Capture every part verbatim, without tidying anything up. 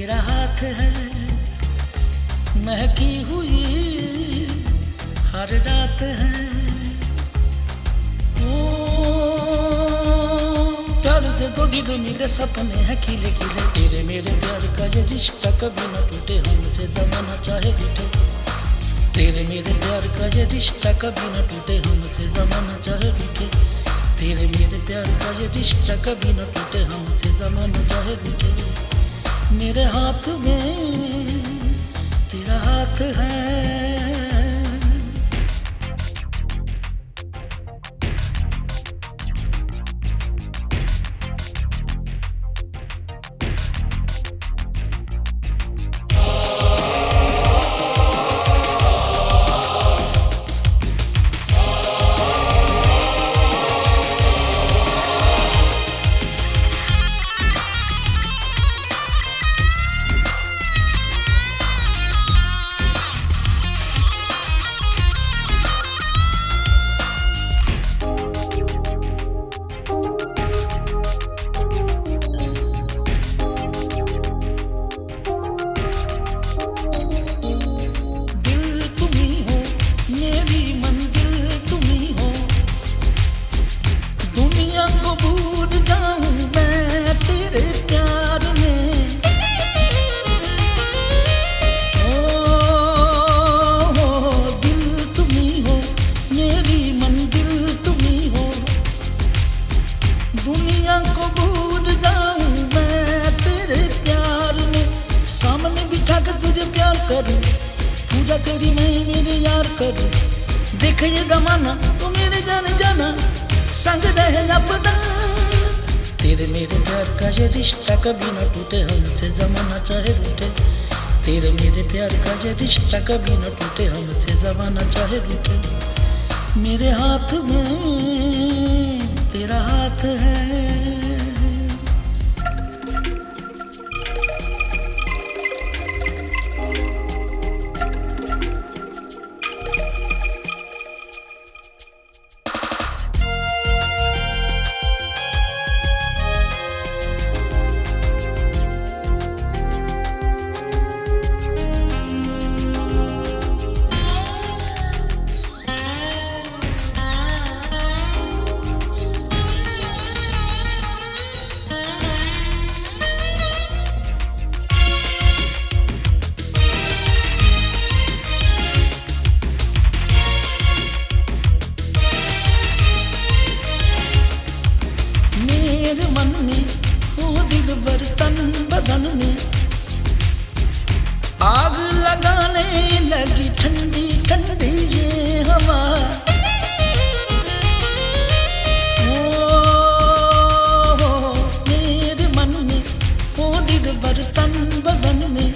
तेरा हाथ है महकी हुई हर रात है। ओ प्यार से दो दिल मिले सपने हैं खिले खिले। तेरे मेरे प्यार का ये रिश्ता कभी न टूटे, हमसे जमाना चाहे रूठे। तेरे मेरे प्यार का ये रिश्ता कभी न टूटे, हमसे जमाना चाहे रूठे। तेरे मेरे प्यार का ये रिश्ता कभी न टूटे, हमसे जमाना चाहे रूठे। मेरे हाथ में तेरा हाथ है। दुनिया को भूल जाऊं मैं तेरे प्यार में। सामने बिठा कर तुझे प्यार करूं, पूजा तेरी मैं मेरे यार करूं। देखे ये जमाना तो मेरे जाने जाना, संग रहे अपना। तेरे मेरे प्यार का ये रिश्ता कभी न टूटे, हमसे जमाना चाहे रूठे। तेरे मेरे प्यार का ये रिश्ता कभी न टूटे, हमसे जमाना चाहे रूठे। मेरे हाथ में तेरा हाथ है। मेरे मन में वो दिल बर्तन बदन में आग लगाने लगी ठंडी ठंडी ये हवा। ओ, मेरे मन में वो दिल बर्तन बदन में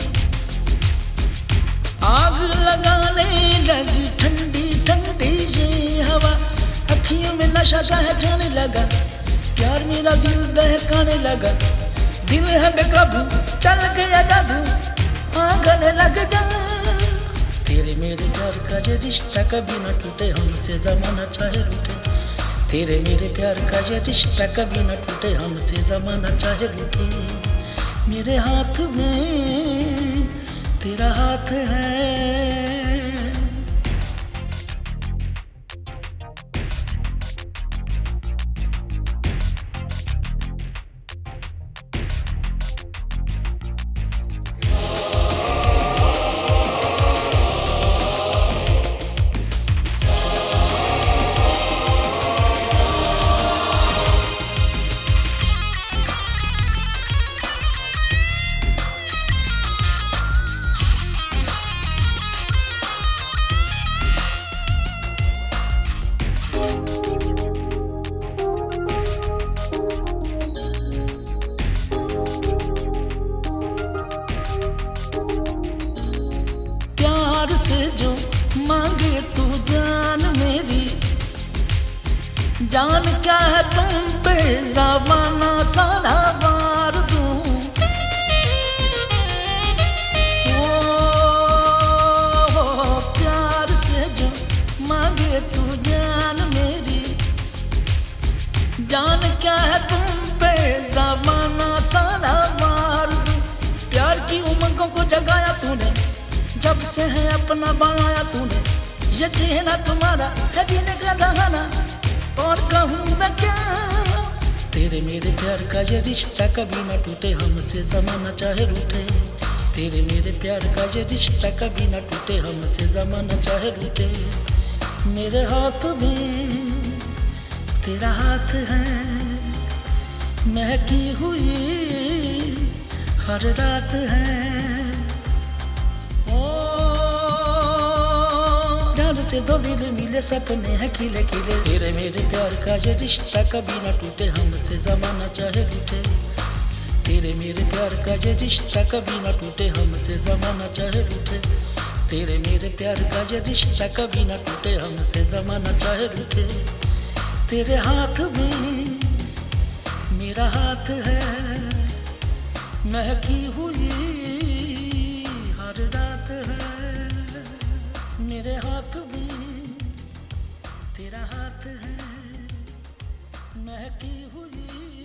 आग लगाने लगी ठंडी ठंडी ये हवा। अखियों में नशा सा है जाने लगा, प्यार मेरा दिल बहकाने लगा। दिल है बेकाबू चल गया जादू, आंगने लग जा। तेरे मेरे प्यार का ये रिश्ता कभी न टूटे, हमसे जमाना चाहे रूठे। तेरे मेरे प्यार का ये रिश्ता कभी न टूटे, हमसे जमाना चाहे रूठे। मेरे हाथ में तेरा हाथ है। से जो मांगे तू जान मेरी, जान क्या है तुम पे ज़माना सारा वार दूं। ओ प्यार से जो मांगे तू जान मेरी, जान क्या है तुम पे ज़माना सारा वार दूं। प्यार की जब से है अपना बनाया तूने, ये चेहरा तुम्हारा है जीने का बहाना, और कहूँ मैं क्या। तेरे मेरे प्यार का ये रिश्ता कभी ना टूटे, हमसे ज़माना चाहे रूठे। तेरे मेरे प्यार का ये रिश्ता कभी ना टूटे, हमसे ज़माना चाहे रूठे। मेरे हाथ में तेरा हाथ है, महकी हुई हर रात है। ओ प्यार से दो दिल मिले, सपने हैं खिले खिले। तेरे मेरे प्यार का ये रिश्ता कभी ना टूटे, हमसे ज़माना चाहे रूठे। तेरे मेरे प्यार का ये रिश्ता कभी ना टूटे, हमसे ज़माना चाहे रूठे। तेरे मेरे प्यार का ये रिश्ता कभी ना टूटे, हमसे ज़माना चाहे रूठे। तेरे हाथ में मेरा हाथ है, महकी हुई हर रात है। मेरे हाथ में तेरा हाथ है, महकी हुई